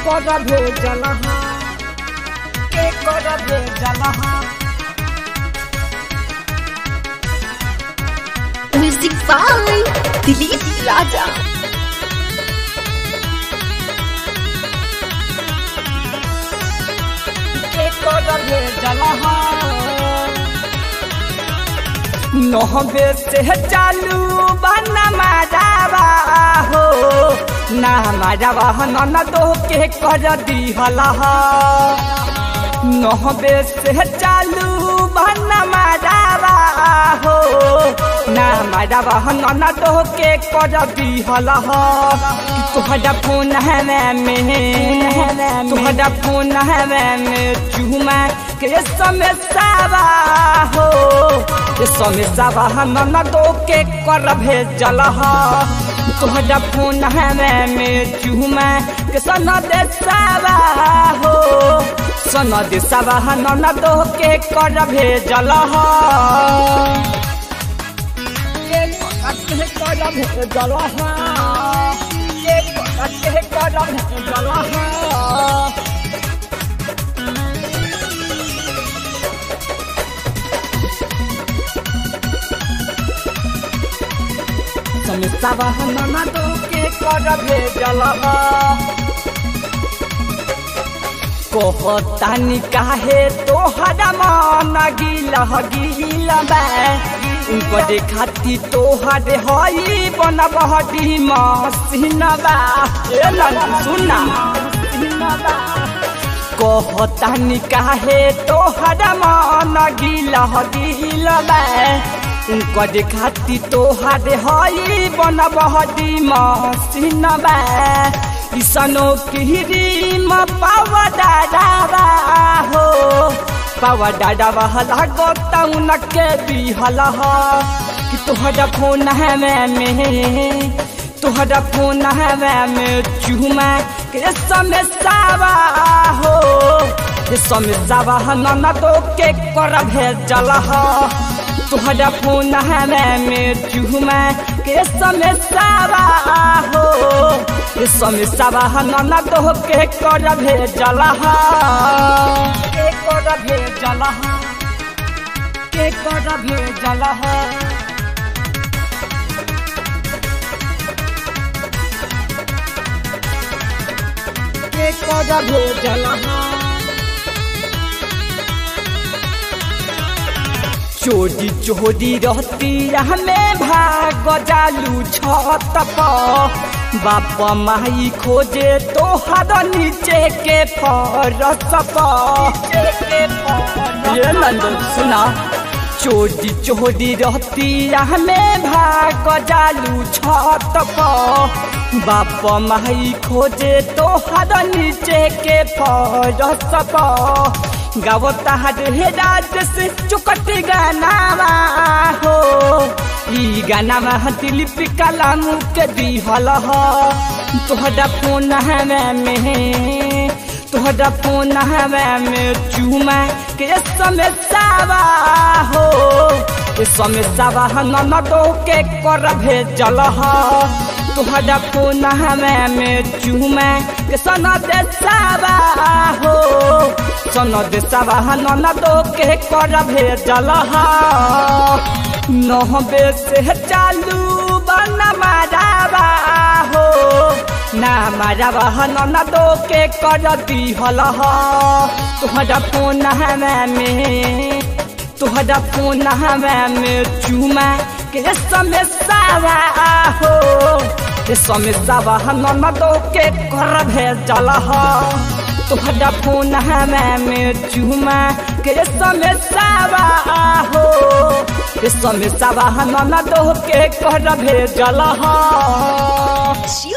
कर भेजल के कर भेजल Music by Dilip Raja. के कर भेजल नहबे से चालू बना मारावा हो ना मारावा ननदो के कर दिहला नहबे से चालू बना मारावा हो ना मारावा ननदो के कर दिहला तुहरा फोन है में तुहरा फोन है में चुमा के समस्या हो समस्या ननदो के कर भेजल तुहरा फोन है में चुमा के सनदेशा हो सनदेशा ननदो के कर भेजल कर भेजल कर भेजल समस्या ननदो के कर भेजल कहतानी काहे तोहरा मन गिला गिला बड़े खाती तोहरे हई बनबहटी मसीनबा सुना कहतानी काहे तोहरा मन गिला गिला करे खाती तोहरे हई बनबहटी मसीनबा ईसनो किरीम पावा डाडावा हो पावा डाडावा लागता उनके दिहल कि तोहरा फोन है में तोहरा फोन है में चुमा के समस्या हो समस्या ननदो के कर भेजल तुहरा फोन है में चुमा के समस्या हो समस्या ननदो के कर भेजल के कर भेजल के कर भेजल के कर भेजल चोरी चोरी रहती हमें भाग जालू छत बाप माई खोजे तोहर नीचे के फरस सुना चोरी चोरी रहती हमें भाग जालू छत बाप माई खोजे तोहर नीचे के फरस गावता हे राज से चुकट गानावा हो ई गानावा दिलीप कलाम के दिहल तोहरा फोन है में तोहरा फोन है में चुमा के समस्या हो समस्या ननदो के कर भेजल तोहरा फोन है में चुमा के सनदेशा हो सनदेशा ननदो के कर भेजल नहबे से चालू बना मारावा हो ना मारावा ननदो के कर दिहल तोहरा फोन है में तोहरा फोन है में चुमा के समस्या हो समस्या ननदो के कर भेजल तोहरा फोन है में चुमा के समस्या हो समस्या ननदो के कर भेजल